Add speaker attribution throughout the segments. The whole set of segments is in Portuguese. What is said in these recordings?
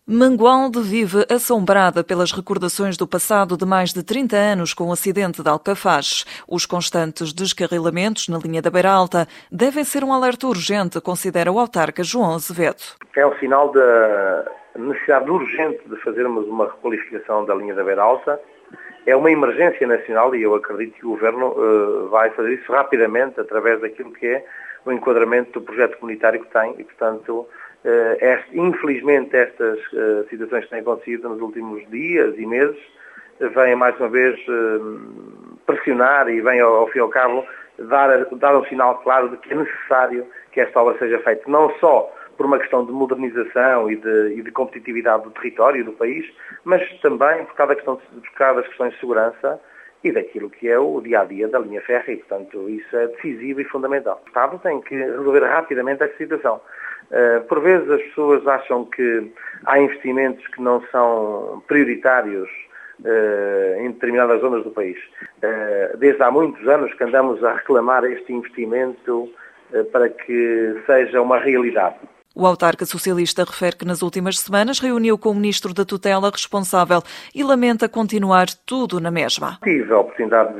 Speaker 1: Mangualde vive assombrada pelas recordações do passado de mais de 30 anos com o acidente de Alcafaxe. Os constantes descarrilamentos na linha da Beira Alta devem ser um alerta urgente, considera o autarca João Azevedo.
Speaker 2: É o sinal da necessidade urgente de fazermos uma requalificação da linha da Beira Alta. É uma emergência nacional e eu acredito que o Governo vai fazer isso rapidamente através daquilo que é o enquadramento do projeto comunitário que tem e, portanto, infelizmente estas situações que têm acontecido nos últimos dias e meses vêm mais uma vez pressionar e vêm ao fim e ao cabo dar um sinal claro de que é necessário que esta obra seja feita, não só por uma questão de modernização e de competitividade do território e do país, mas também por causa das questões de segurança e daquilo que é o dia-a-dia da linha férrea e, portanto, isso é decisivo e fundamental. O Estado tem que resolver rapidamente esta situação. Por vezes as pessoas acham que há investimentos que não são prioritários em determinadas zonas do país. Desde há muitos anos que andamos a reclamar este investimento para que seja uma realidade.
Speaker 1: O autarca socialista refere que nas últimas semanas reuniu com o ministro da tutela responsável e lamenta continuar tudo na mesma.
Speaker 2: Tive a oportunidade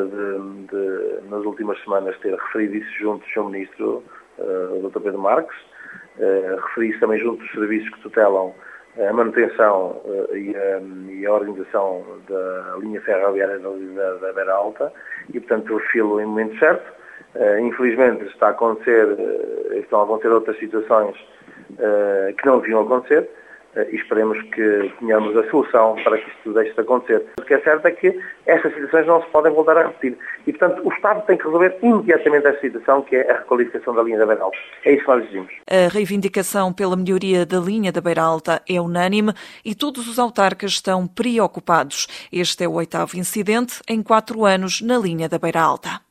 Speaker 2: de nas últimas semanas, ter referido isso junto do Sr. Ministro, o Dr. Pedro Marques. Referi isso também junto dos serviços que tutelam a manutenção e a organização da linha ferroviária da Beira Alta e, portanto, refiro em momento certo. Infelizmente estão a acontecer outras situações que não deviam acontecer e esperemos que tenhamos a solução para que isto deixe de acontecer. O que é certo é que estas situações não se podem voltar a repetir e, portanto, o Estado tem que resolver imediatamente esta situação, que é a requalificação da linha da Beira Alta. É isso que nós exigimos.
Speaker 1: A reivindicação pela melhoria da linha da Beira Alta é unânime e todos os autarcas estão preocupados. Este é o 8º incidente em 4 anos na linha da Beira Alta.